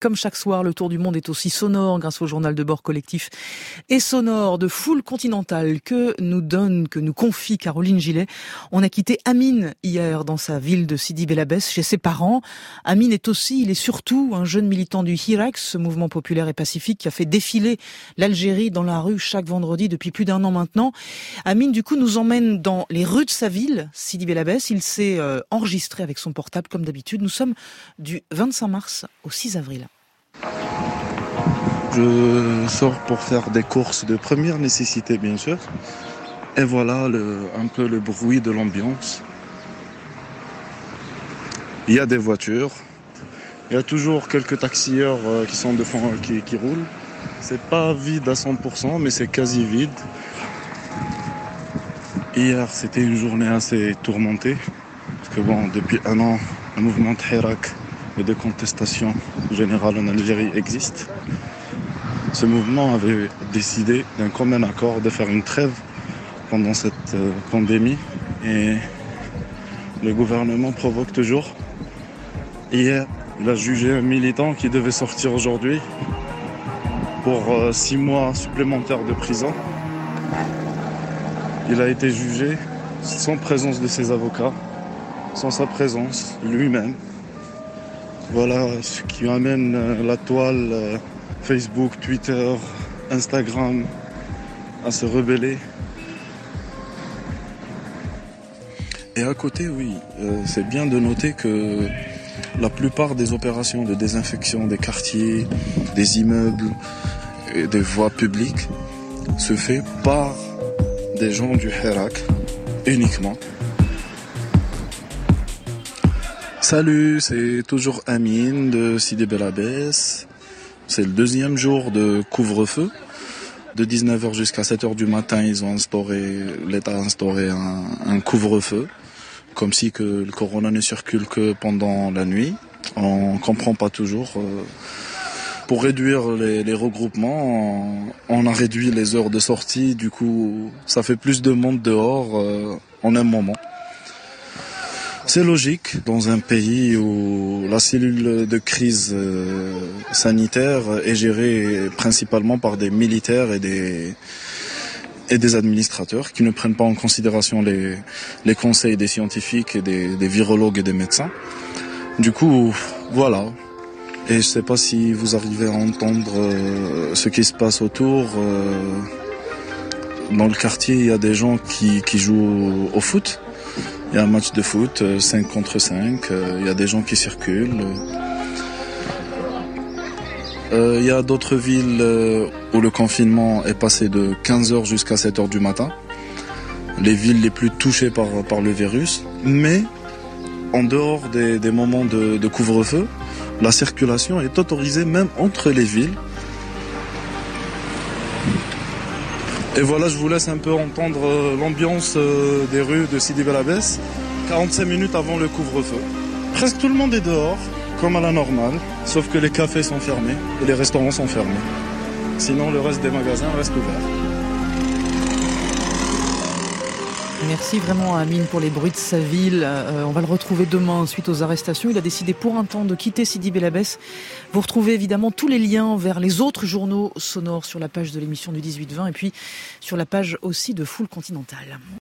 Comme chaque soir, le tour du monde est aussi sonore grâce au journal de bord collectif et sonore de Foule Continentale que nous confie Caroline Gillet. On a quitté Amine hier dans sa ville de Sidi Bel Abbès chez ses parents. Amine il est surtout un jeune militant du Hirak, ce mouvement populaire et pacifique qui a fait défiler l'Algérie dans la rue chaque vendredi depuis plus d'1 an maintenant. Amine, du coup, nous emmène dans les rues de sa ville, Sidi Bel Abbès. Il s'est enregistré avec son portable comme d'habitude. Nous sommes du 25 mars au 6 avril. Je sors pour faire des courses de première nécessité, bien sûr. Et voilà un peu le bruit de l'ambiance. Il y a des voitures. Il y a toujours quelques taxieurs qui sont devant, qui roulent. C'est pas vide à 100%, mais c'est quasi vide. Hier, c'était une journée assez tourmentée. Parce que depuis 1 an, le mouvement de Hirak et de contestation générale en Algérie existe. Ce mouvement avait décidé d'un commun accord de faire une trêve pendant cette pandémie. Et le gouvernement provoque toujours. Hier, il a jugé un militant qui devait sortir aujourd'hui pour 6 mois supplémentaires de prison. Il a été jugé sans présence de ses avocats, sans sa présence, lui-même. Voilà ce qui amène la toile Facebook, Twitter, Instagram à se rebeller. Et à côté, oui, c'est bien de noter que la plupart des opérations de désinfection des quartiers, des immeubles et des voies publiques se fait par des gens du Hirak uniquement. Salut, c'est toujours Amine de Sidi Bel Abbès. C'est le 2e jour de couvre-feu. De 19h jusqu'à 7h du matin, l'État a instauré un couvre-feu. Comme si que le corona ne circule que pendant la nuit. On comprend pas toujours. Pour réduire les regroupements, on a réduit les heures de sortie. Du coup, ça fait plus de monde dehors en un moment. C'est logique dans un pays où la cellule de crise sanitaire est gérée principalement par des militaires et des administrateurs qui ne prennent pas en considération les conseils des scientifiques et des virologues et des médecins. Du coup, voilà. Et je sais pas si vous arrivez à entendre ce qui se passe autour. Dans le quartier, il y a des gens qui jouent au foot. Il y a un match de foot, 5 contre 5. Il y a des gens qui circulent. Il y a d'autres villes où le confinement est passé de 15h jusqu'à 7h du matin. Les villes les plus touchées par le virus. Mais en dehors des moments de couvre-feu, la circulation est autorisée même entre les villes. Et voilà, je vous laisse un peu entendre l'ambiance des rues de Sidi Bel Abbès, 45 minutes avant le couvre-feu. Presque tout le monde est dehors, comme à la normale, sauf que les cafés sont fermés et les restaurants sont fermés. Sinon, le reste des magasins reste ouvert. Merci vraiment à Amine pour les bruits de sa ville. On va le retrouver demain suite aux arrestations. Il a décidé pour un temps de quitter Sidi Bel Abbès. Vous retrouvez évidemment tous les liens vers les autres journaux sonores sur la page de l'émission du 18-20 et puis sur la page aussi de Foule Continentale.